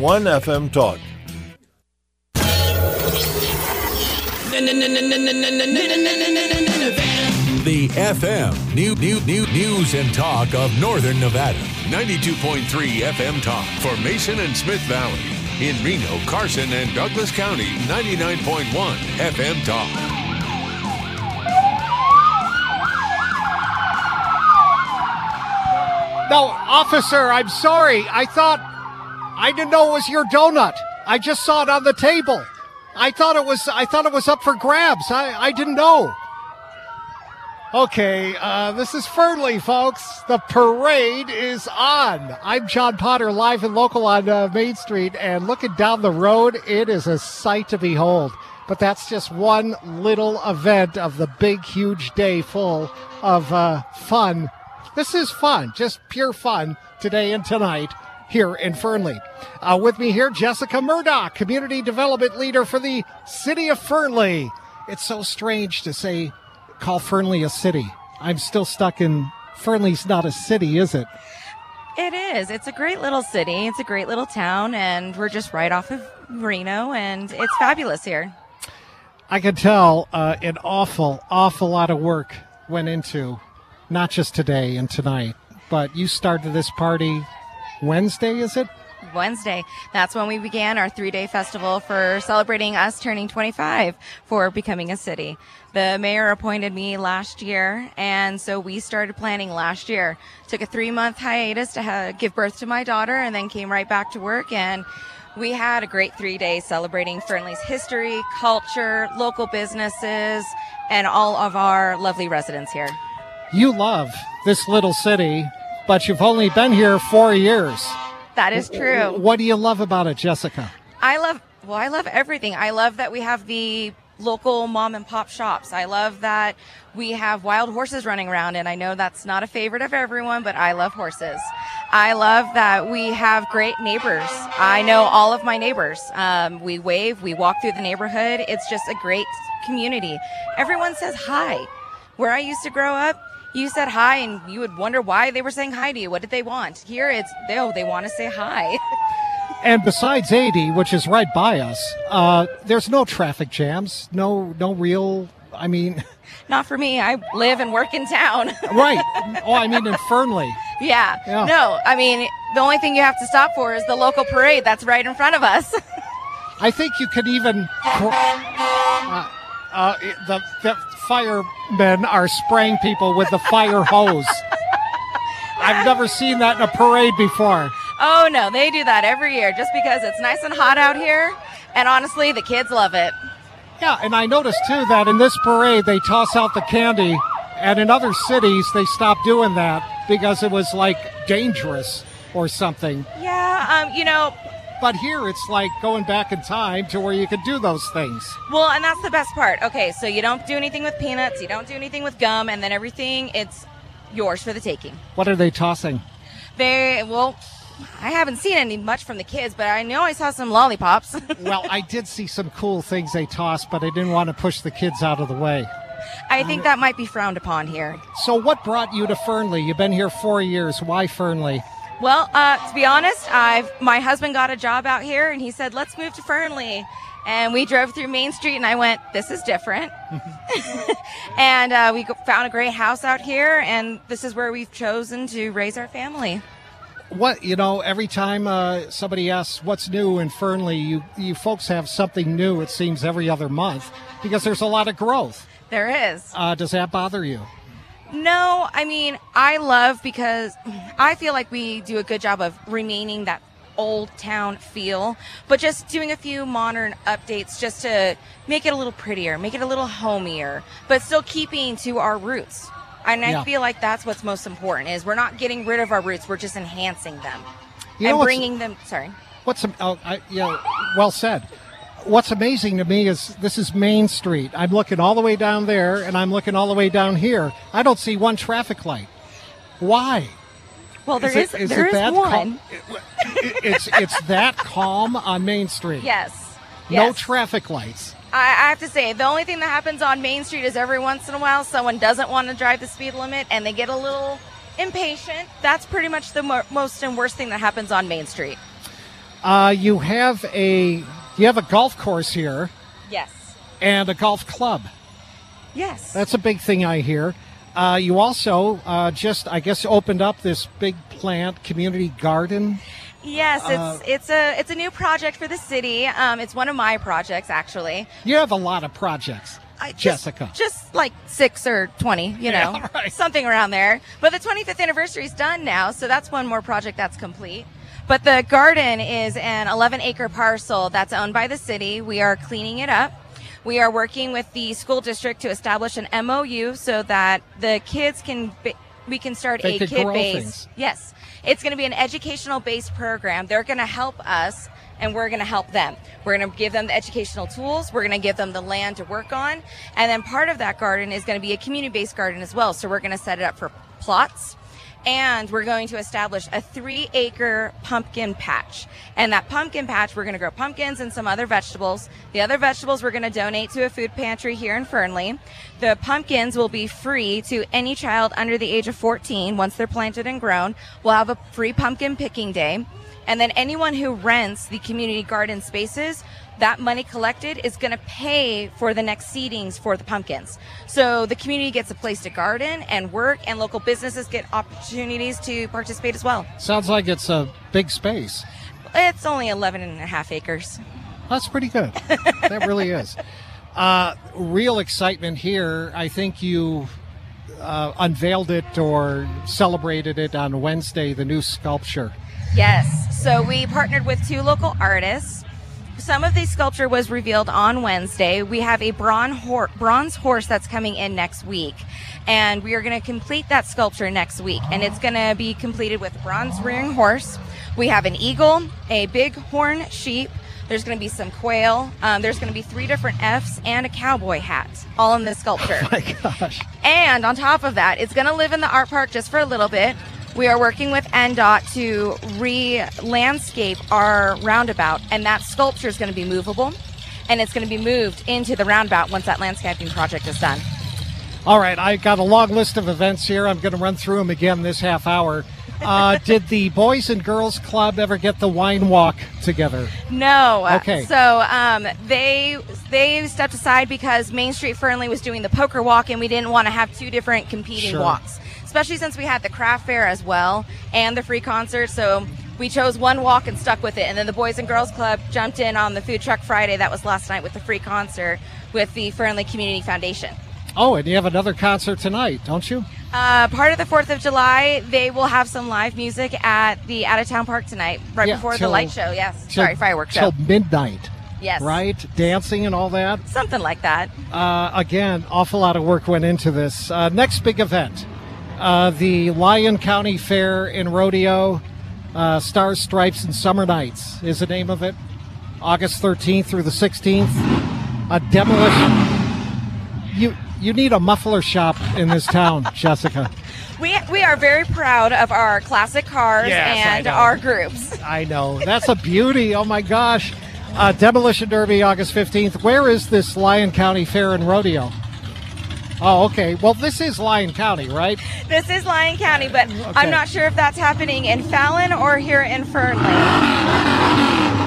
FM Talk. The FM News and Talk of Northern Nevada. 92.3 FM Talk for Mason and Smith Valley. In Reno, Carson, and Douglas County, 99.1 FM Talk. No, officer, I'm sorry. I didn't know it was your donut. I just saw it on the table. I thought it was up for grabs. I didn't know. Okay, this is Fernley, folks. The parade is on. I'm John Potter, live and local on Main Street, and looking down the road, it is a sight to behold. But that's just one little event of the big, huge day full of fun. This is fun, just pure fun today and tonight here in Fernley. With me here, Jessica Murdoch, Community Development Leader for the City of Fernley. It's so strange to call Fernley a city. I'm still stuck in Fernley's not a city, is it? It is. It's a great little city. It's a great little town, and we're just right off of Reno, and it's fabulous here. I can tell an awful lot of work went into not just today and tonight, but you started this party Wednesday, is it? Wednesday. That's when we began our 3-day festival for celebrating us turning 25 for becoming a city. The mayor appointed me last year, and so we started planning last year. Took a 3-month hiatus to give birth to my daughter, and then came right back to work, and we had a great 3 days celebrating Fernley's history, culture, local businesses, and all of our lovely residents here. You love this little city, but you've only been here 4 years. That is true. What do you love about it, Jessica? I love everything. I love that we have the local mom and pop shops. I love that we have wild horses running around, and I know that's not a favorite of everyone, but I love horses. I love that we have great neighbors. I know all of my neighbors. We wave, we walk through the neighborhood. It's just a great community. Everyone says hi. Where I used to grow up, you said hi, and you would wonder why they were saying hi to you. What did they want? Here, they want to say hi. And besides 80, which is right by us, there's no traffic jams, no real, Not for me. I live and work in town. Right. Oh, I mean in Fernley. Yeah. No, the only thing you have to stop for is the local parade that's right in front of us. I think you could even... the firemen are spraying people with the fire hose. I've never seen that in a parade before. Oh, no, they do that every year just because it's nice and hot out here, and honestly, the kids love it. Yeah, and I noticed, too, that in this parade, they toss out the candy, and in other cities, they stopped doing that because it was, dangerous or something. Yeah, But here, it's like going back in time to where you could do those things. Well, and that's the best part. Okay, so you don't do anything with peanuts, you don't do anything with gum, and then everything, it's yours for the taking. What are they tossing? I haven't seen any much from the kids, but I know I saw some lollipops. Well, I did see some cool things they tossed, but I didn't want to push the kids out of the way. I think that might be frowned upon here. So what brought you to Fernley? You've been here 4 years. Why Fernley? Well, to be honest, my husband got a job out here, and he said, let's move to Fernley. And we drove through Main Street, and I went, this is different. And we found a great house out here, and this is where we've chosen to raise our family. Every time somebody asks what's new in Fernley, you folks have something new, it seems, every other month, because there's a lot of growth. There is. Does that bother you? No, I love because I feel like we do a good job of remaining that old town feel, but just doing a few modern updates just to make it a little prettier, make it a little homier, but still keeping to our roots. And I feel like that's what's most important is we're not getting rid of our roots, we're just enhancing them and bringing them. Sorry. Well said. What's amazing to me is this is Main Street. I'm looking all the way down there, and I'm looking all the way down here. I don't see one traffic light. Why? Well, there is one. It's that calm on Main Street. Yes. No traffic lights. I have to say, the only thing that happens on Main Street is every once in a while someone doesn't want to drive the speed limit, and they get a little impatient. That's pretty much the most and worst thing that happens on Main Street. You have a golf course here Yes. and a golf club. Yes. That's a big thing I hear. You also just, I guess, opened up this big plant community garden. Yes, it's a new project for the city. It's one of my projects, actually. You have a lot of projects, Jessica. Just like 6 or 20, Yeah, right. something around there. But the 25th anniversary is done now, so that's one more project that's complete. But the garden is an 11-acre parcel that's owned by the city. We are cleaning it up. We are working with the school district to establish an MOU so that the kids we can start They a could grow kid-based. things. Yes, it's going to be an educational-based program. They're going to help us, and we're going to help them. We're going to give them the educational tools. We're going to give them the land to work on, and then part of that garden is going to be a community-based garden as well. So we're going to set it up for plots. And we're going to establish a 3-acre pumpkin patch. And that pumpkin patch, we're going to grow pumpkins and some other vegetables. The other vegetables we're going to donate to a food pantry here in Fernley. The pumpkins will be free to any child under the age of 14 once they're planted and grown. We'll have a free pumpkin picking day. And then anyone who rents the community garden spaces, that money collected is going to pay for the next seedings for the pumpkins. So the community gets a place to garden and work, and local businesses get opportunities to participate as well. Sounds like it's a big space. It's only 11.5 acres. That's pretty good. That really is. Real excitement here. I think you unveiled it or celebrated it on Wednesday, the new sculpture. Yes. So we partnered with 2 local artists. Some of the sculpture was revealed on Wednesday. We have a bronze horse that's coming in next week, and we are going to complete that sculpture next week, and it's going to be completed with a bronze rearing horse. We have an eagle, a bighorn sheep. There's going to be some quail. There's going to be 3 different Fs and a cowboy hat, all in this sculpture. Oh my gosh. And on top of that, it's going to live in the art park just for a little bit. We are working with NDOT to re-landscape our roundabout, and that sculpture is going to be movable, and it's going to be moved into the roundabout once that landscaping project is done. All right, I got a long list of events here. I'm going to run through them again this half hour. Did the Boys and Girls Club ever get the wine walk together? No. Okay. So they stepped aside because Main Street Fernley was doing the poker walk, and we didn't want to have 2 different competing Sure. walks, especially since we had the craft fair as well and the free concert. So we chose one walk and stuck with it. And then the Boys and Girls Club jumped in on the Food Truck Friday. That was last night with the free concert with the Fernley Community Foundation. Oh, and you have another concert tonight, don't you? Part of the 4th of July, they will have some live music at the Out-of-Town Park tonight, right Yeah, before the till- light show. Yes. Sorry, fireworks Till show. midnight, Yes. right? Dancing and all that. Something like that. Again, awful lot of work went into this. Next big event, the Lyon County Fair in Rodeo, Stars, Stripes, and Summer Nights is the name of it. August 13th through the 16th. A demolition. You need a muffler shop in this town, Jessica. We are very proud of our classic cars Yes, I and know. our groups. I know. That's a beauty. Oh, my gosh. Demolition Derby, August 15th. Where is this Lyon County Fair and Rodeo? Oh, okay. Well, this is Lyon County, right? This is Lyon County, but I'm not sure if that's happening in Fallon or here in Fernley.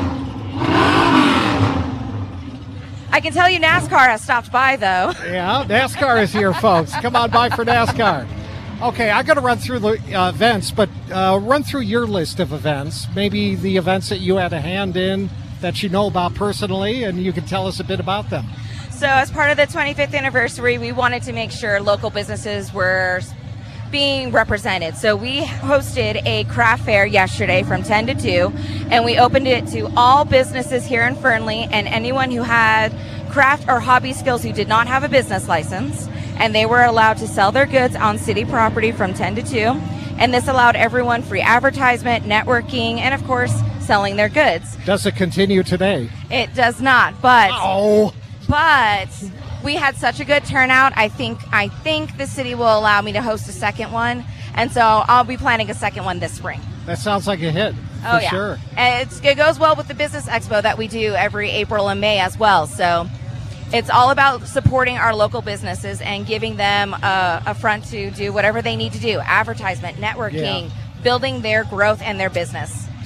I can tell you NASCAR has stopped by, though. Yeah, NASCAR is here, folks. Come on by for NASCAR. Okay, I'm going to run through the events, but run through your list of events. Maybe the events that you had a hand in that you know about personally, and you can tell us a bit about them. So as part of the 25th anniversary, we wanted to make sure local businesses were being represented. So we hosted a craft fair yesterday from 10 to 2, and we opened it to all businesses here in Fernley and anyone who had craft or hobby skills who did not have a business license, and they were allowed to sell their goods on city property from 10 to 2. And this allowed everyone free advertisement, networking, and of course, selling their goods. Does it continue today? It does not, but Oh, but we had such a good turnout. I think the city will allow me to host a second one, and so I'll be planning a second one this spring. that sounds like a hit. Oh for yeah, sure. And it goes well with the business expo that we do every April and May as well. So it's all about supporting our local businesses and giving them a front to do whatever they need to do: advertisement, networking, building their growth and their business.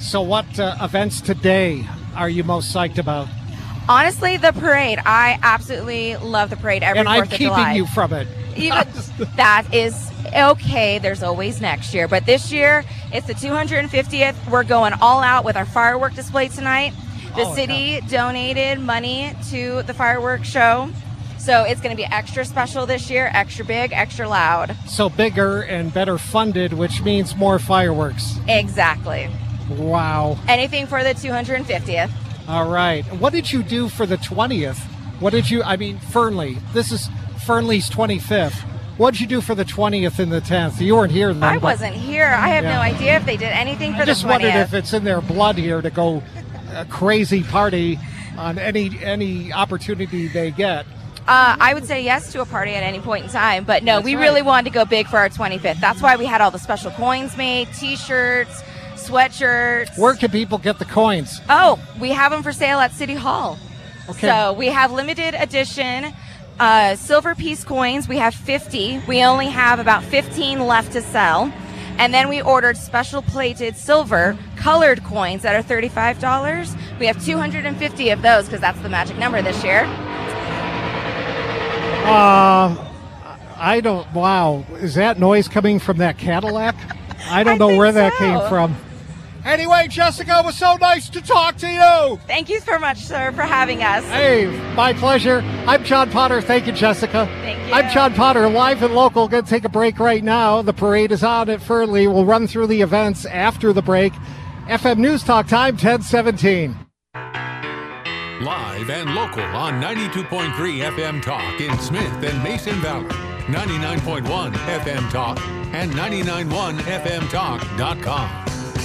So what events today are you most psyched about? Honestly, the parade. I absolutely love the parade every 4th And I'm of keeping July. you from it. That is okay. There's always next year. But this year, it's the 250th. We're going all out with our firework display tonight. The city donated money to the fireworks show. So it's going to be extra special this year, extra big, extra loud. So bigger and better funded, which means more fireworks. Exactly. Wow. Anything for the 250th. All right. What did you do for the 20th? Fernley. This is Fernley's 25th. What did you do for the 20th and the 10th? You weren't here then. I wasn't here. I have no idea if they did anything for the 20th. I just wondered if it's in their blood here to go a crazy party on any opportunity they get. I would say yes to a party at any point in time, but no, we really wanted to go big for our 25th. That's why we had all the special coins made, T-shirts, sweatshirts. Where can people get the coins? Oh, we have them for sale at City Hall. Okay. So we have limited edition silver piece coins. We have 50. We only have about 15 left to sell. And then we ordered special plated silver colored coins that are $35. We have 250 of those because that's the magic number this year. Wow. Is that noise coming from that Cadillac? I don't know where that came from. Anyway, Jessica, it was so nice to talk to you. Thank you so much, sir, for having us. Hey, my pleasure. I'm John Potter. Thank you, Jessica. Thank you. I'm John Potter, live and local. Going to take a break right now. The parade is on at Fernley. We'll run through the events after the break. FM News Talk time, 10:17. Live and local on 92.3 FM Talk in Smith and Mason Valley, 99.1 FM Talk, and 991FMTalk.com.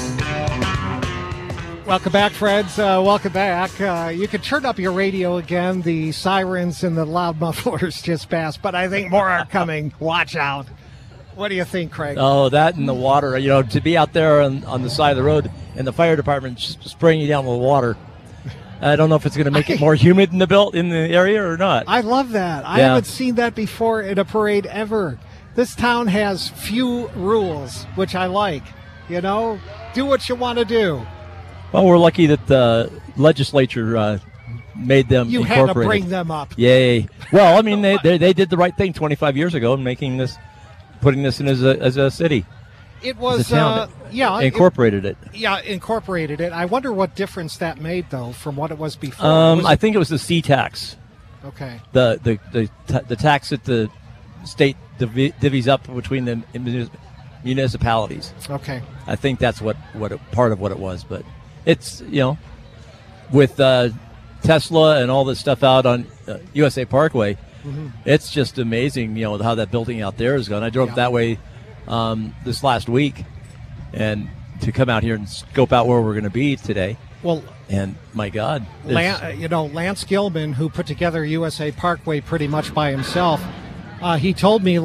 Welcome back, friends. Welcome back. You can turn up your radio again. The sirens and the loud mufflers just passed, but I think more are coming. Watch out. What do you think, Craig? Oh, that and the water. You know, to be out there on the side of the road and the fire department spraying you down with water. I don't know if it's going to make it more humid in the area or not. I love that. I haven't seen that before in a parade ever. This town has few rules, which I like. You know, do what you want to do. Well, we're lucky that the legislature made them You incorporate. had to bring them up. Yay. Well, I mean, they did the right thing 25 years ago in putting this in as a city. It was, incorporated it. Yeah, incorporated it. I wonder what difference that made, though, from what it was before. I think it was the C tax. Okay. The tax that the state divvies up between the municipalities. Okay. I think that's part of what it was. But it's, with Tesla and all this stuff out on USA Parkway, it's just amazing, how that building out there is going. I drove that way this last week, and to come out here and scope out where we're going to be today. Well, and my God, Lance Gilman, who put together USA Parkway pretty much by himself, he told me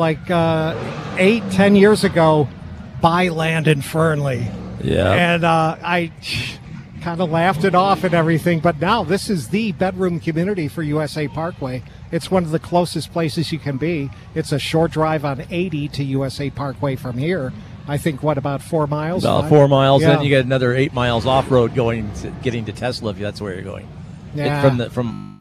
8-10 years ago, buy land in Fernley. Yeah, and I kind of laughed it off and everything. But now this is the bedroom community for USA Parkway. It's one of the closest places you can be. It's a short drive on 80 to USA Parkway from here. I think, about 4 miles? About 4 miles. Yeah. Then you get another 8 miles off-road getting to Tesla if that's where you're going. Yeah. From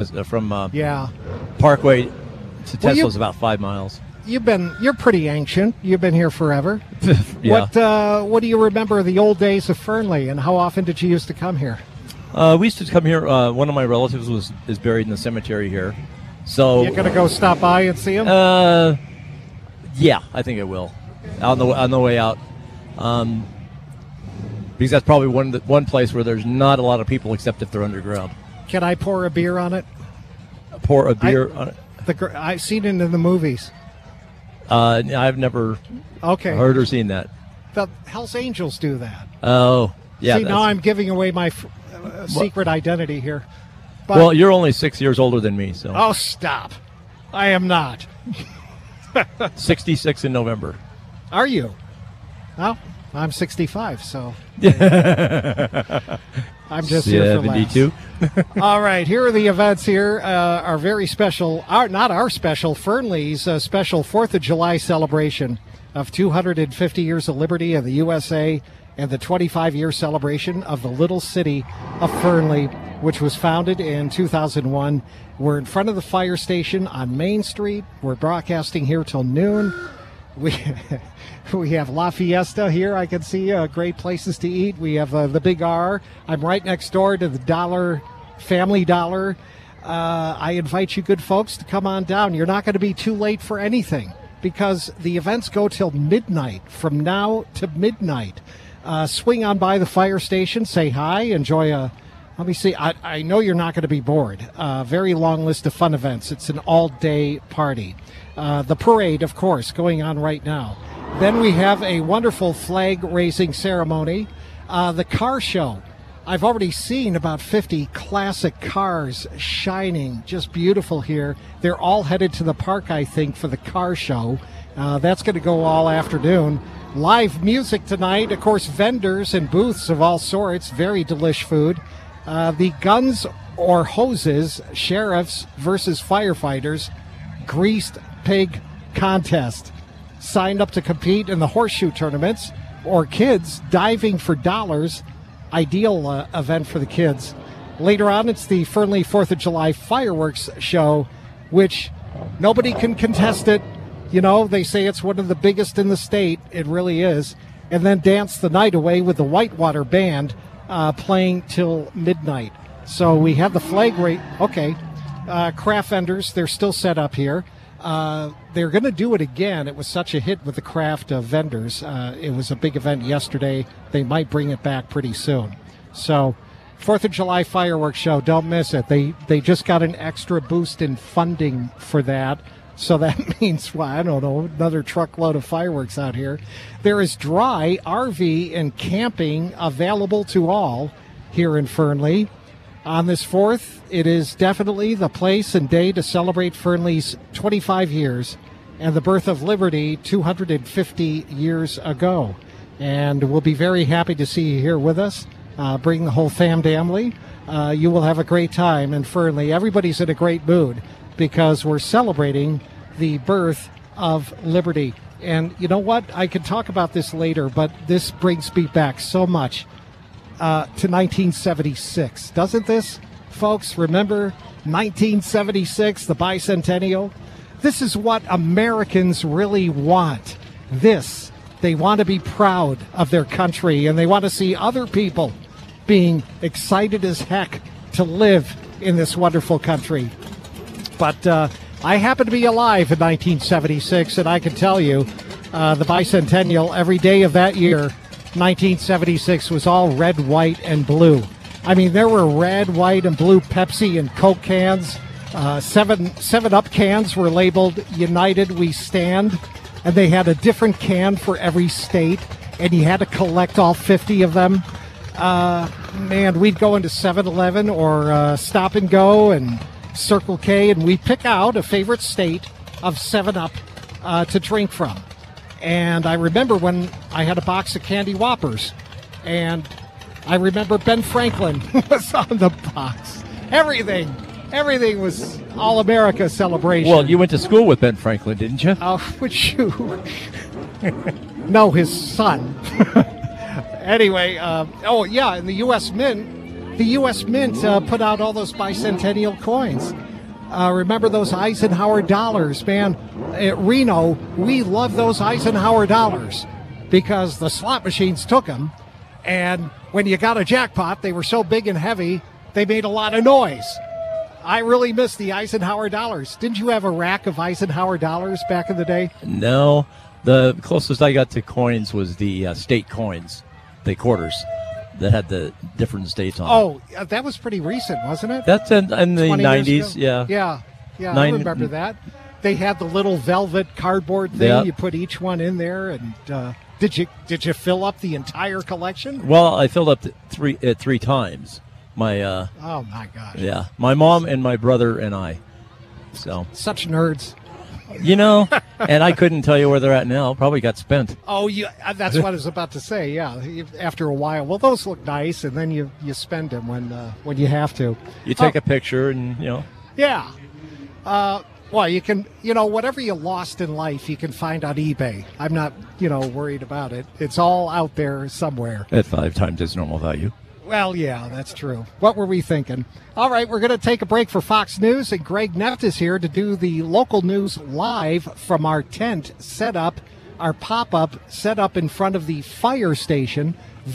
Parkway to Tesla is about 5 miles. You're pretty ancient. You've been here forever. Yeah. What do you remember of the old days of Fernley, and how often did you used to come here? We used to come here. One of my relatives is buried in the cemetery here. So you're gonna go stop by and see him? Yeah, I think I will. On the way out, because that's probably one place where there's not a lot of people except if they're underground. Can I pour a beer on it? Pour a beer on it? I've seen it in the movies. I've never heard or seen that. The Hells Angels do that. Oh, yeah. See, now I'm giving away my secret identity here. But, well, you're only 6 years older than me, so. Oh, stop. I am not. 66 in November. Are you? Well, I'm 65, so. I'm just here for laughs. 72. All right, here are the events here. Our very special, not our special, Fernley's special 4th of July celebration of 250 years of liberty of the USA and the 25-year celebration of the little city of Fernley, which was founded in 2001. We're in front of the fire station on Main Street. We're broadcasting here till noon. We have La Fiesta here. I can see great places to eat. We have the Big R. I'm right next door to the Family Dollar. I invite you good folks to come on down. You're not going to be too late for anything because the events go till midnight, from now to midnight. Swing on by the fire station, say hi, enjoy let me see, I know you're not going to be bored. Very long list of fun events. It's an all-day party. The parade, of course, going on right now. Then we have a wonderful flag-raising ceremony. The car show. I've already seen about 50 classic cars shining, just beautiful here. They're all headed to the park, I think, for the car show. That's going to go all afternoon. Live music tonight, of course, vendors and booths of all sorts, very delish food. The Guns or Hoses, Sheriffs versus Firefighters, Greased Pig Contest. Signed up to compete in the horseshoe tournaments, or kids diving for dollars. Ideal event for the kids. Later on, it's the Fernley 4th of July fireworks show, which nobody can contest it. You know, they say it's one of the biggest in the state. It really is. And then dance the night away with the Whitewater Band playing till midnight. So we have the flag rate. Okay. Craft vendors, they're still set up here. They're going to do it again. It was such a hit with the craft vendors. It was a big event yesterday. They might bring it back pretty soon. So 4th of July fireworks show, don't miss it. They just got an extra boost in funding for that. So that means, well, I don't know, another truckload of fireworks out here. There is dry RV and camping available to all here in Fernley. On this 4th, it is definitely the place and day to celebrate Fernley's 25 years and the birth of Liberty 250 years ago. And we'll be very happy to see you here with us. Bring the whole family. You will have a great time in Fernley. Everybody's in a great mood because we're celebrating the birth of Liberty. And you know what? I can talk about this later, but this brings me back so much to 1976. Doesn't this, folks? Remember 1976, the bicentennial? This is what Americans really want. They want to be proud of their country, and they want to see other people being excited as heck to live in this wonderful country. But I happen to be alive in 1976, and I can tell you the bicentennial, every day of that year, 1976, was all red, white, and blue. I mean, there were red, white, and blue Pepsi and Coke cans. 7-Up cans were labeled United We Stand, and they had a different can for every state, and you had to collect all 50 of them. Man, we'd go into 7-Eleven or Stop and Go and Circle K, and we'd pick out a favorite state of 7-Up to drink from. And I remember when I had a box of Candy Whoppers, and I remember Ben Franklin was on the box. Everything was All-America celebration. Well, you went to school with Ben Franklin, didn't you? Would you? No, his son. Anyway, and the U.S. Mint put out all those bicentennial coins. Remember those Eisenhower dollars, man? At Reno, we love those Eisenhower dollars because the slot machines took them, and when you got a jackpot, they were so big and heavy, they made a lot of noise. I really miss the Eisenhower dollars. Didn't you have a rack of Eisenhower dollars back in the day? No. The closest I got to coins was the state coins, the quarters that had the different states on them. Oh, that was pretty recent, wasn't it? That's in the 90s, yeah. Yeah, I remember that. They had the little velvet cardboard thing. Yeah. You put each one in there, and did you fill up the entire collection? Well, I filled up three times. Oh my gosh! Yeah, my mom and my brother and I. So such nerds. You know, and I couldn't tell you where they're at now. Probably got spent. Oh, yeah, that's what I was about to say. Yeah, after a while. Well, those look nice, and then you spend them when you have to. You take a picture, and you know. Yeah. Well, you can, whatever you lost in life, you can find on eBay. I'm not, worried about it. It's all out there somewhere. At 5 times its normal value. Well, yeah, that's true. What were we thinking? All right, we're going to take a break for Fox News, and Greg Neff is here to do the local news live from our tent set up, our pop-up set up in front of the fire station,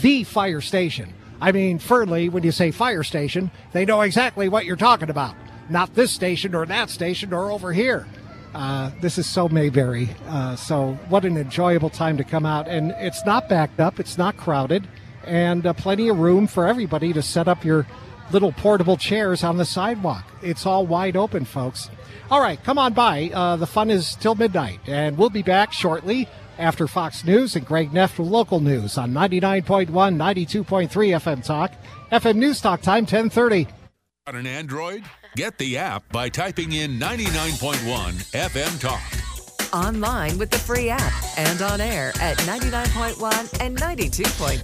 I mean, Fernley, when you say fire station, they know exactly what you're talking about. Not this station or that station or over here. This is so Mayberry. So what an enjoyable time to come out. And it's not backed up. It's not crowded. And plenty of room for everybody to set up your little portable chairs on the sidewalk. It's all wide open, folks. All right, come on by. The fun is till midnight. And we'll be back shortly after Fox News and Greg Neff with local news on 99.1, 92.3 FM Talk. FM News Talk time, 10:30. On an Android? Get the app by typing in 99.1 FM Talk. Online with the free app and on air at 99.1 and 92.3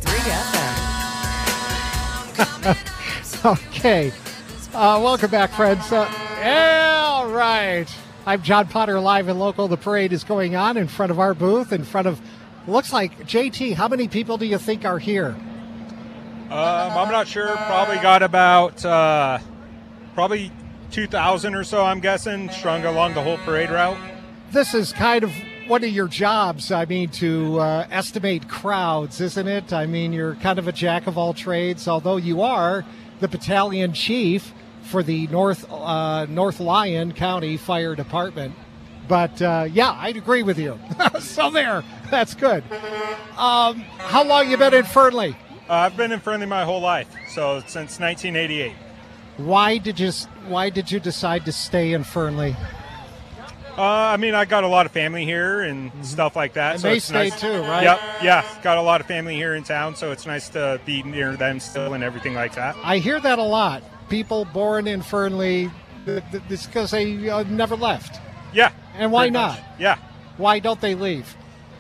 FM. Okay. Welcome back, friends. All right. I'm John Potter, live and local. The parade is going on in front of our booth, in front of, looks like, JT, how many people do you think are here? I'm not sure. Probably got about, probably 2,000 or so, I'm guessing, strung along the whole parade route. This is kind of one of your jobs, to estimate crowds, isn't it? I mean, you're kind of a jack of all trades, although you are the battalion chief for the North Lyon County Fire Department. But, yeah, I'd agree with you. So there, that's good. How long you been in Fernley? I've been in Fernley my whole life, so since 1988. Why did you decide to stay in Fernley? I got a lot of family here and stuff like that. And so they it's stayed nice. too, right? Yep, yeah, got a lot of family here in town, so it's nice to be near them still and everything like that. I hear that a lot. People born in Fernley, it's because they never left. Yeah. And why not? Much. Yeah. Why don't they leave?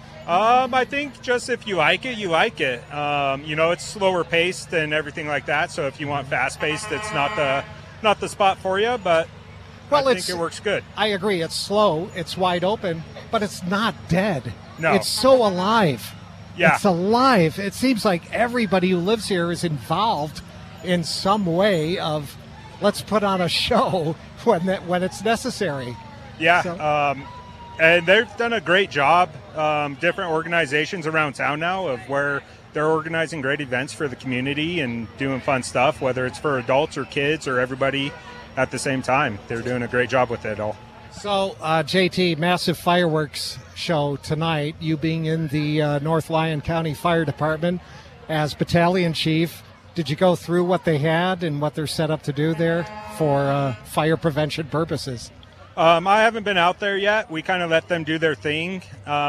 I think just if you like it, you like it. It's slower paced and everything like that. So if you want fast paced, it's not the spot for you. But I think it works good. I agree. It's slow. It's wide open, but it's not dead. No. It's so alive. Yeah. It's alive. It seems like everybody who lives here is involved in some way of let's put on a show when it's necessary. Yeah. So, and they've done a great job. Different organizations around town now of where they're organizing great events for the community and doing fun stuff, whether it's for adults or kids or everybody at the same time. They're doing a great job with it all. So, JT, massive fireworks show tonight. You being in the North Lyon County Fire Department as battalion chief, did you go through what they had and what they're set up to do there for fire prevention purposes? I haven't been out there yet. We kind of let them do their thing.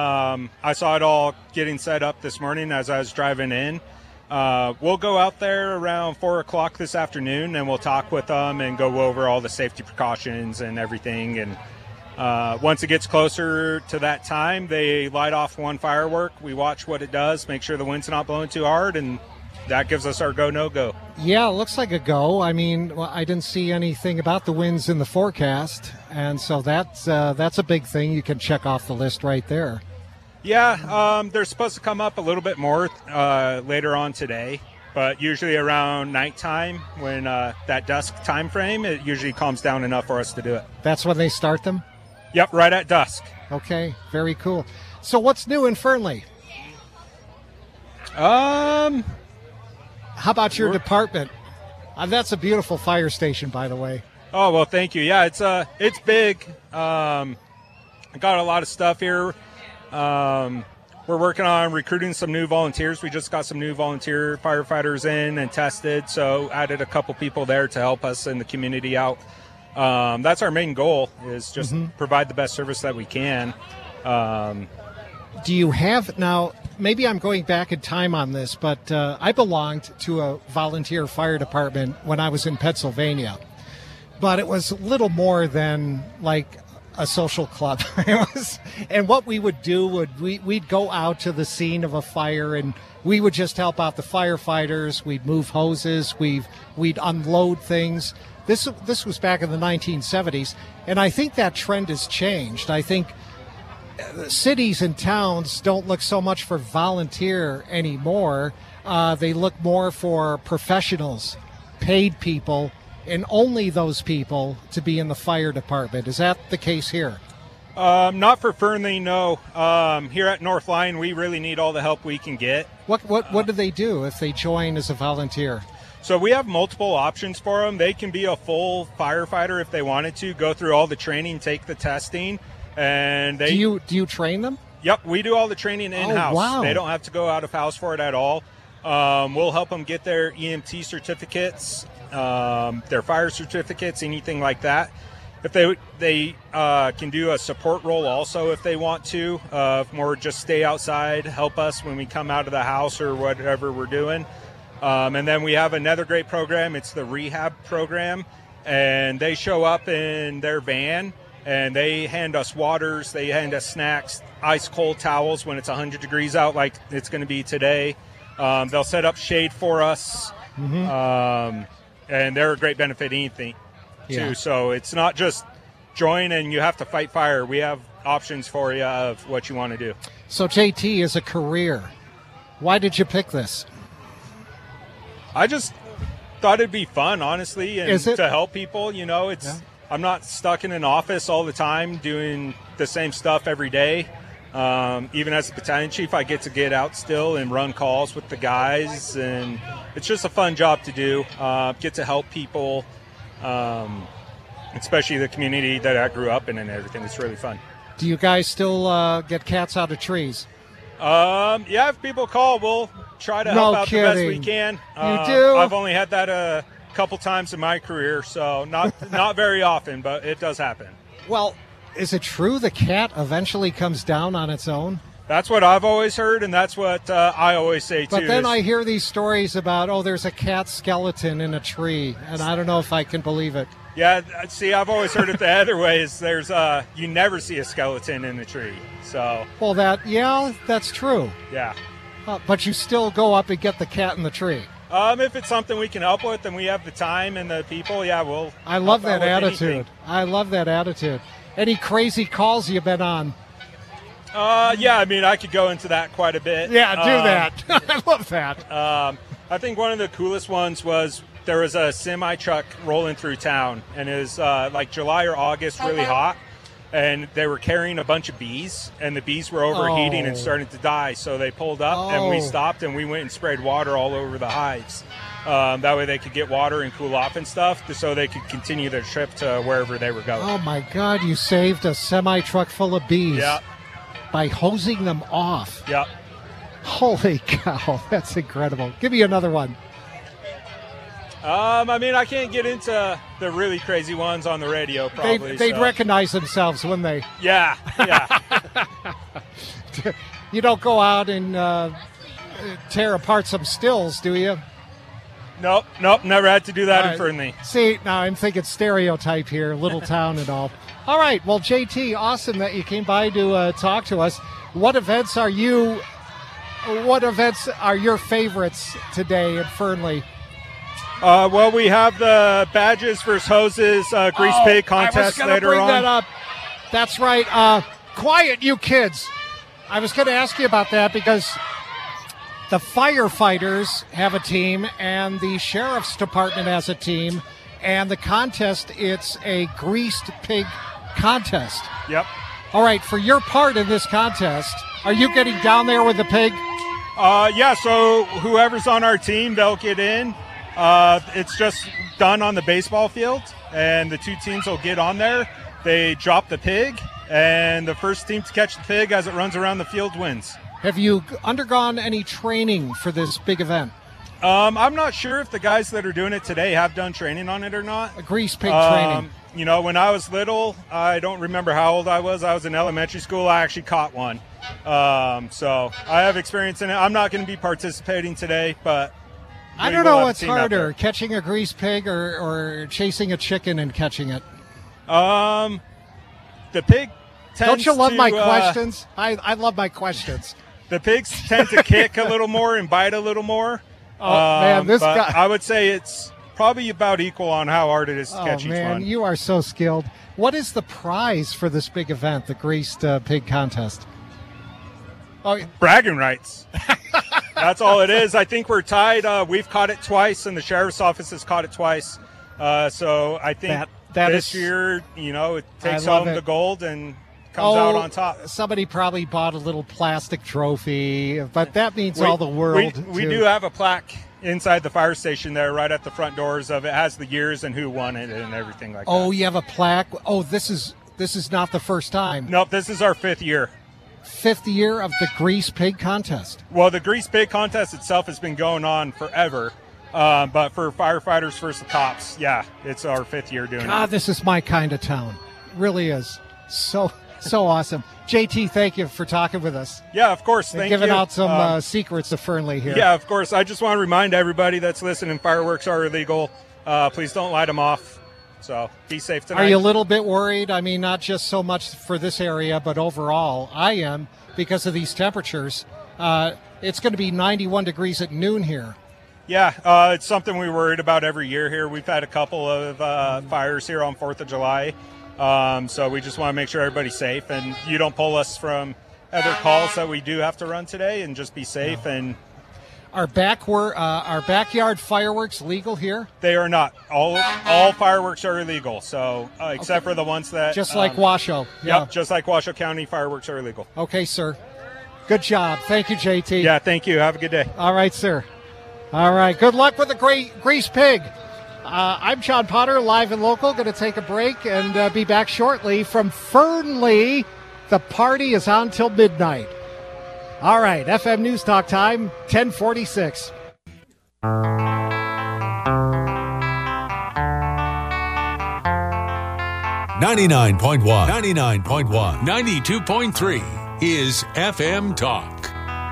I saw it all getting set up this morning as I was driving in. We'll go out there around 4 o'clock this afternoon, and we'll talk with them and go over all the safety precautions and everything. And once it gets closer to that time, they light off one firework. We watch what it does, make sure the wind's not blowing too hard, and that gives us our go, no-go. Yeah, it looks like a go. I didn't see anything about the winds in the forecast, and so that's a big thing. You can check off the list right there. Yeah, they're supposed to come up a little bit more later on today, but usually around nighttime when that dusk time frame, it usually calms down enough for us to do it. That's when they start them? Yep, right at dusk. Okay, very cool. So what's new in Fernley? How about your department? That's a beautiful fire station, by the way. Oh, well, thank you. Yeah, it's big. I got a lot of stuff here. We're working on recruiting some new volunteers. We just got some new volunteer firefighters in and tested, so added a couple people there to help us in the community out. That's our main goal, is just provide the best service that we can. Do you have, now, maybe I'm going back in time on this, but I belonged to a volunteer fire department when I was in Pennsylvania. But it was little more than like a social club. And what we would do we'd go out to the scene of a fire, and we would just help out the firefighters. We'd move hoses. We'd unload things. This was back in the 1970s, and I think that trend has changed. I think cities and towns don't look so much for volunteer anymore. They look more for professionals, paid people, and only those people to be in the fire department. Is that the case here? Not for Fernley, no. Here at North Line, we really need all the help we can get. What do they do if they join as a volunteer? So we have multiple options for them. They can be a full firefighter if they wanted to, go through all the training, take the testing, and they. Do you train them? Yep, we do all the training in-house. Oh, wow. They don't have to go out of house for it at all. We'll help them get their EMT certificates, their fire certificates, anything like that. If they can do a support role also if they want to, more just stay outside, help us when we come out of the house or whatever we're doing. And then we have another great program. It's the rehab program, and they show up in their van, and they hand us waters, they hand us snacks, ice cold towels when it's 100 degrees out like it's going to be today. They'll set up shade for us, and they're a great benefit anything too. Yeah. So it's not just join and you have to fight fire. We have options for you of what you want to do. So JT is a career. Why did you pick this? I just thought it'd be fun, honestly, and to help people. You know, I'm not stuck in an office all the time doing the same stuff every day. Even as a battalion chief, I get out still and run calls with the guys, and it's just a fun job to do. Get to help people, especially the community that I grew up in and everything. It's really fun. Do you guys still get cats out of trees? Yeah, if people call, we'll try to help out the best we can. You do? I've only had that a couple times in my career, so not very often, but it does happen. Well, is it true the cat eventually comes down on its own? That's what I've always heard, and that's what I always say, too. But then I hear these stories about, there's a cat skeleton in a tree, and I don't know if I can believe it. Yeah, see, I've always heard it the other way is there's you never see a skeleton in the tree. So. Well, that's true. Yeah. But you still go up and get the cat in the tree. If it's something we can help with and we have the time and the people, we'll. I love that attitude. Anything. I love that attitude. Any crazy calls you've been on? Yeah, I mean, I could go into that quite a bit. Yeah, do that. I love that. I think one of the coolest ones was there was a semi-truck rolling through town, and it was like July or August, really hot, and they were carrying a bunch of bees, and the bees were overheating and starting to die, so they pulled up, and we stopped, and we went and sprayed water all over the hives. That way they could get water and cool off and stuff, so they could continue their trip to wherever they were going. Oh, my God, you saved a semi-truck full of bees. Yeah. By hosing them off. Yep. Holy cow, that's incredible. Give me another one. I mean, I can't get into the really crazy ones on the radio, probably. They'd recognize themselves, wouldn't they? Yeah. You don't go out and tear apart some stills, do you? Nope, never had to do that in Fernley. See, now I'm thinking stereotype here, little town and all. All right, well, JT, awesome that you came by to talk to us. What events are your favorites today at Fernley? Well, we have the badges versus hoses grease pig contest later on. I was going to bring that up. That's right. Quiet, you kids. I was going to ask you about that because the firefighters have a team and the sheriff's department has a team, and the contest, it's a greased pig contest. Yep. All right, for your part in this contest, are you getting down there with the pig? Yeah, so whoever's on our team, they'll get in. It's just done on the baseball field, and the two teams will get on there. They drop the pig, and the first team to catch the pig as it runs around the field wins. Have you undergone any training for this big event? I'm not sure if the guys that are doing it today have done training on it or not. A grease pig training. You know, when I was little, I don't remember how old I was. I was in elementary school. I actually caught one. So I have experience in it. I'm not going to be participating today, but I don't know what's harder, catching a grease pig or chasing a chicken and catching it. The pig tends Don't you love to, my questions? I love my questions. The pigs tend to kick a little more and bite a little more. Oh, man, this but guy. I would say it's probably about equal on how hard it is to catch Oh, each man, one. you are so skilled. What is the prize for this big event, the Greased Pig Contest? Oh, Bragging rights. That's all it is. I think we're tied. We've caught it twice, and the sheriff's office has caught it twice. So I think that this is- year, it takes I love home it. the gold and comes out on top. Somebody probably bought a little plastic trophy, but that means all the world. We to- do have a plaque inside the fire station there, right at the front doors of it. Has the years and who won it and everything like that. Oh, you have a plaque. Oh, this is not the first time. Nope, this is our 5th year. 5th year of the Greased Pig Contest. Well, the Grease Pig Contest itself has been going on forever. But for firefighters versus cops, yeah, it's our 5th year doing God, it. this is my kind of town. It really is. So awesome. JT, thank you for talking with us. Yeah, of course. And Thank giving you. out some secrets of Fernley here. Yeah, of course. I just want to remind everybody that's listening, fireworks are illegal. Please don't light them off. So be safe tonight. Are you a little bit worried? I mean, not just so much for this area, but overall. I am, because of these temperatures. It's going to be 91 degrees at noon here. Yeah, it's something we worried about every year here. We've had a couple of fires here on 4th of July. So we just want to make sure everybody's safe and you don't pull us from other calls that we do have to run today, and just be safe. And Are backyard fireworks legal here? they are not. All fireworks are illegal. So except for the ones that Just like Washoe. Yeah. Yep, just like Washoe County, fireworks are illegal. Okay, sir. Good job. Thank you, JT. Yeah, thank you. Have a good day. All right, sir. All right. Good luck with the Greased Pig. I'm John Potter, live and local. Going to take a break and be back shortly from Fernley. The party is on till midnight. All right. FM News Talk time, 1046. 99.1, 92.3 is FM Talk.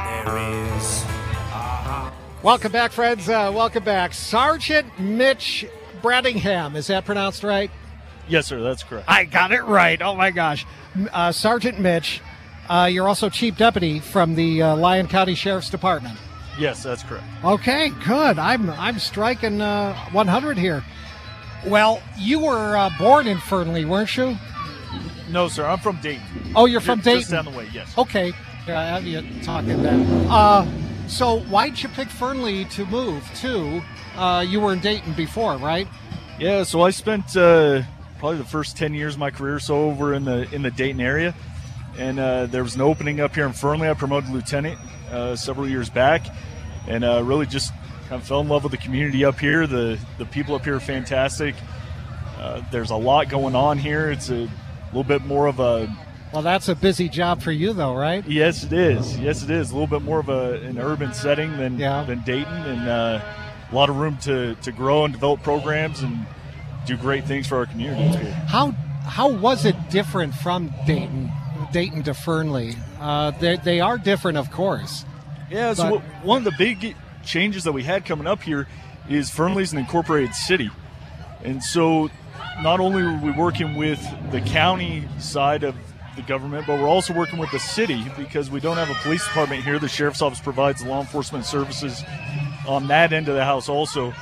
Welcome back, friends. Welcome back. Sergeant Mitch Bradingham. Is that pronounced right? Yes, sir. That's correct. I got it right. Oh, my gosh. Sergeant Mitch, you're also Chief Deputy from the Lyon County Sheriff's Department. Yes, that's correct. Okay, good. I'm striking 100 here. Well, you were born in Fernley, weren't you? No, sir. I'm from Dayton. Oh, you're from Dayton. Just down the way, yes. Okay. I have you talking that. So why'd you pick Fernley to move to? You were in Dayton before, right? Yeah, so I spent probably the first 10 years of my career so over in the Dayton area. And there was an opening up here in Fernley. I promoted lieutenant several years back, and really just kind of fell in love with the community up here. The people up here are fantastic. There's a lot going on here. It's a little bit more of a... Well, that's a busy job for you, though, right? Yes, it is. Yes, it is. A little bit more of an urban setting than Dayton, and a lot of room to grow and develop programs and do great things for our community here. How was it different from Dayton to Fernley? They are different, of course. Yeah, so one of the big changes that we had coming up here is Fernley's an incorporated city. And so not only are we working with the county side of the government, but we're also working with the city because we don't have a police department here. The sheriff's office provides law enforcement services on that end of the house also.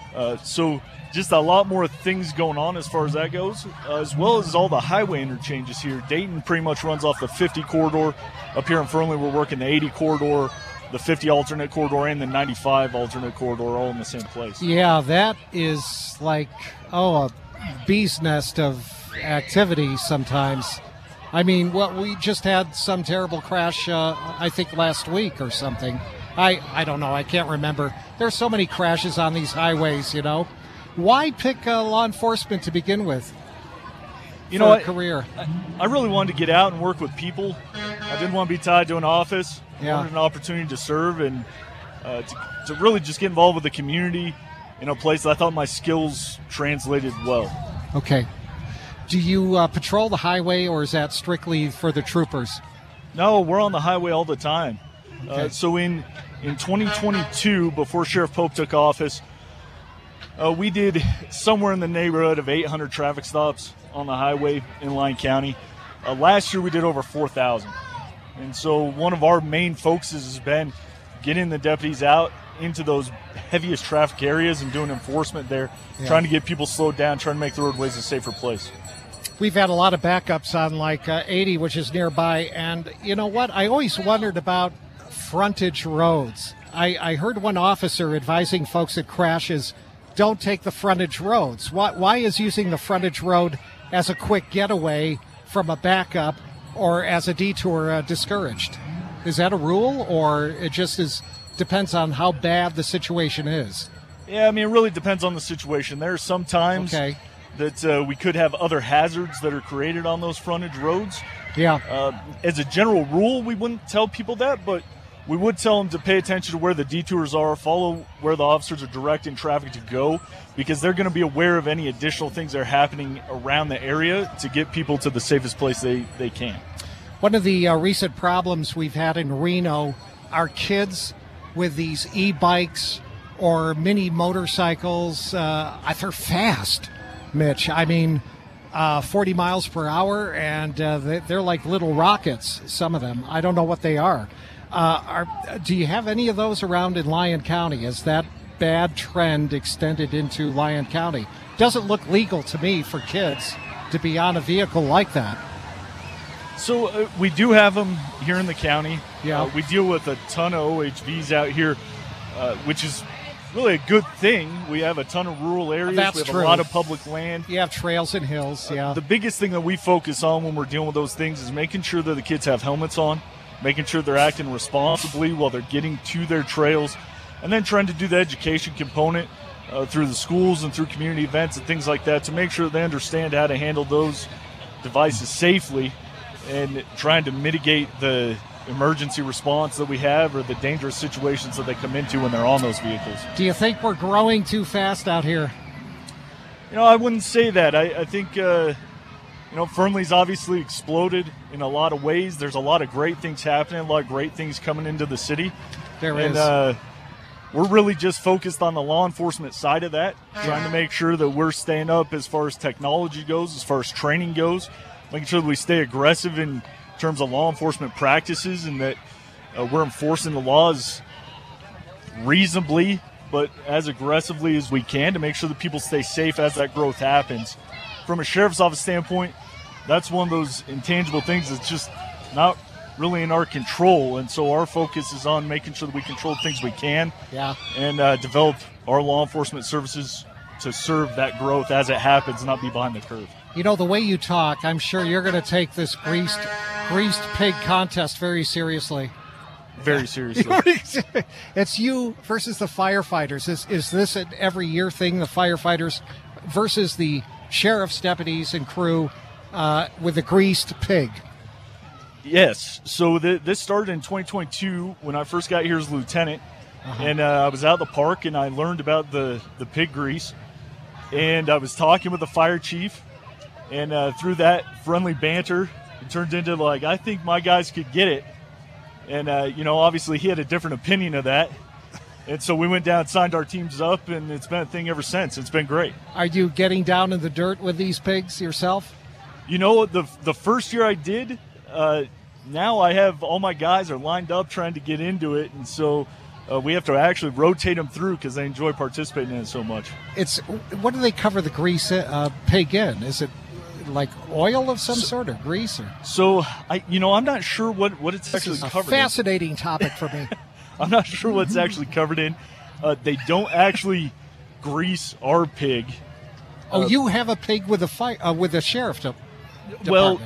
So just a lot more things going on as far as that goes, as well as all the highway interchanges here. Dayton pretty much runs off the 50 corridor. Up here in Fernley, we're working the 80 corridor, the 50 alternate corridor, and the 95 alternate corridor all in the same place. Yeah, that is like, a bee's nest of activity sometimes. I mean, we just had some terrible crash, I think last week or something. I don't know. I can't remember. There's so many crashes on these highways, Why pick law enforcement to begin with? A career. I really wanted to get out and work with people. I didn't want to be tied to an office. I wanted an opportunity to serve and to really just get involved with the community in a place that I thought my skills translated well. Okay. Do you patrol the highway, or is that strictly for the troopers? No, we're on the highway all the time. Okay. So in 2022, before Sheriff Pope took office, we did somewhere in the neighborhood of 800 traffic stops on the highway in Lyon County. Last year we did over 4,000. And so one of our main focuses has been getting the deputies out into those heaviest traffic areas and doing enforcement there, trying to get people slowed down, trying to make the roadways a safer place. We've had a lot of backups on like 80, which is nearby. And you know what? I always wondered about frontage roads. I heard one officer advising folks at crashes, don't take the frontage roads. Why is using the frontage road as a quick getaway from a backup or as a detour discouraged? Is that a rule, or it just depends on how bad the situation is? Yeah, I mean, it really depends on the situation. There are some times that we could have other hazards that are created on those frontage roads. Yeah. As a general rule, we wouldn't tell people that, but we would tell them to pay attention to where the detours are, follow where the officers are directing traffic to go, because they're going to be aware of any additional things that are happening around the area to get people to the safest place they can. One of the recent problems we've had in Reno are kids with these e-bikes or mini motorcycles. They're fast, Mitch. I mean, 40 miles per hour, and they're like little rockets, some of them. I don't know what they are. Do you have any of those around in Lyon County? Is that bad trend extended into Lyon County? Doesn't look legal to me for kids to be on a vehicle like that. So we do have them here in the county. Yeah. We deal with a ton of OHVs out here, which is really a good thing. We have a ton of rural areas. That's we have true. a lot of public land. You have trails and hills, yeah. The biggest thing that we focus on when we're dealing with those things is making sure that the kids have helmets on, making sure they're acting responsibly while they're getting to their trails, and then trying to do the education component through the schools and through community events and things like that to make sure they understand how to handle those devices safely and trying to mitigate the emergency response that we have or the dangerous situations that they come into when they're on those vehicles. Do you think we're growing too fast out here? You know, I wouldn't say that. I think, Fernley's obviously exploded in a lot of ways. There's a lot of great things happening, a lot of great things coming into the city. There is. We're really just focused on the law enforcement side of that, trying to make sure that we're staying up as far as technology goes, as far as training goes, making sure that we stay aggressive in terms of law enforcement practices and that we're enforcing the laws reasonably but as aggressively as we can to make sure that people stay safe as that growth happens. From a sheriff's office standpoint, that's one of those intangible things that's just not really in our control, and so our focus is on making sure that we control the things we can and develop our law enforcement services to serve that growth as it happens, not be behind the curve. You know, the way you talk, I'm sure you're going to take this greased pig contest very seriously. Very seriously. It's you versus the firefighters. Is this an every year thing, the firefighters versus the sheriff's deputies and crew with the greased pig? Yes. So this started in 2022 when I first got here as lieutenant. And I was out at the park and I learned about the pig grease. And I was talking with the fire chief. And through that friendly banter, it turned into like, I think my guys could get it. And, obviously he had a different opinion of that. And so we went down, signed our teams up, and it's been a thing ever since. It's been great. Are you getting down in the dirt with these pigs yourself? You know, the first year I did, now I have all my guys are lined up trying to get into it. And so we have to actually rotate them through because they enjoy participating in it so much. What do they cover the grease pig in? Is it like oil of some sort or grease? So, I'm not sure what it's actually covered in. This is a fascinating topic for me. I'm not sure what's actually covered in. They don't actually grease our pig. You have a pig with a sheriff department. Well,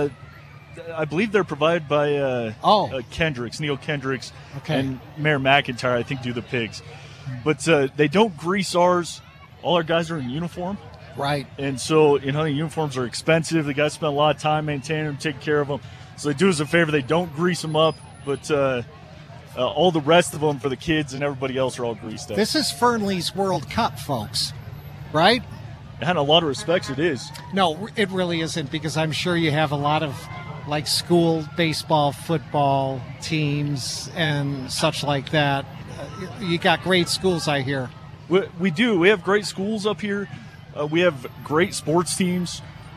I believe they're provided by Kendricks, Neil Kendricks, and Mayor McIntyre, I think, do the pigs. But they don't grease ours. All our guys are in uniform. Right. And so, uniforms are expensive. The guys spend a lot of time maintaining them, taking care of them. So they do us a favor. They don't grease them up, but all the rest of them for the kids and everybody else are all greased up. This is Fernley's World Cup, folks, right? And in a lot of respects, it is. No, it really isn't, because I'm sure you have a lot of like school baseball, football teams and such like that. You got great schools, I hear. We do. We have great schools up here. We have great sports teams.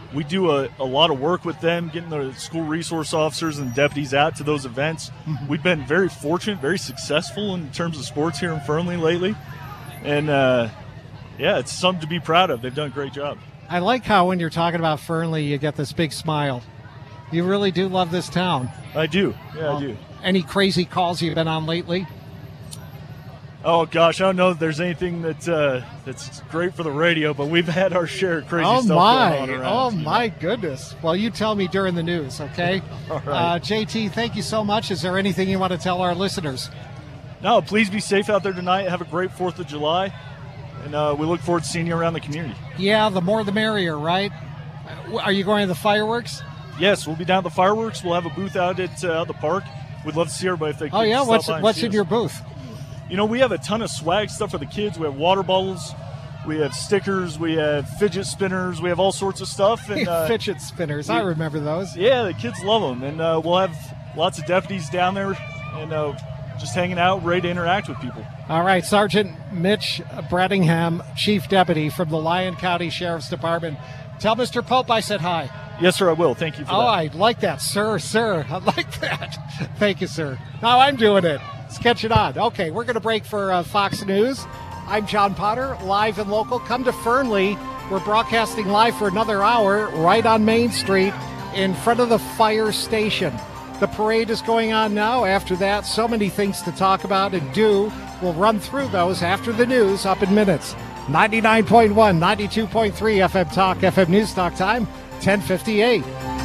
we do a lot of work with them, getting the school resource officers and deputies out to those events. We've been very fortunate, very successful in terms of sports here in Fernley lately. And, it's something to be proud of. They've done a great job. I like how when you're talking about Fernley, you get this big smile. You really do love this town. I do. Yeah, I do. Any crazy calls you've been on lately? Oh, gosh, I don't know if there's anything that's great for the radio, but we've had our share of crazy stuff going on around. Oh, my goodness. Well, you tell me during the news, okay? All right. JT, thank you so much. Is there anything you want to tell our listeners? No, please be safe out there tonight. Have a great 4th of July, and we look forward to seeing you around the community. Yeah, the more the merrier, right? Are you going to the fireworks? Yes, we'll be down at the fireworks. We'll have a booth out at the park. We'd love to see everybody if they could. Oh, yeah? Stop by What's and in see your us. booth? You know, we have a ton of swag stuff for the kids. We have water bottles. We have stickers. We have fidget spinners. We have all sorts of stuff. And Fidget spinners. I remember those. yeah, the kids love them. And we'll have lots of deputies down there and just hanging out, ready to interact with people. All right, Sergeant Mitch Brettingham, Chief Deputy from the Lyon County Sheriff's Department. Tell Mr. Pope I said hi. Yes, sir, I will. Thank you for that. Oh, I like that, sir. I like that. Thank you, sir. Now I'm doing it. Let's catch it on. Okay, we're going to break for Fox News. I'm John Potter, live and local. Come to Fernley. We're broadcasting live for another hour right on Main Street in front of the fire station. The parade is going on now. After that, so many things to talk about and do. We'll run through those after the news up in minutes. 99.1, 92.3 FM Talk, FM News Talk time, 10:58.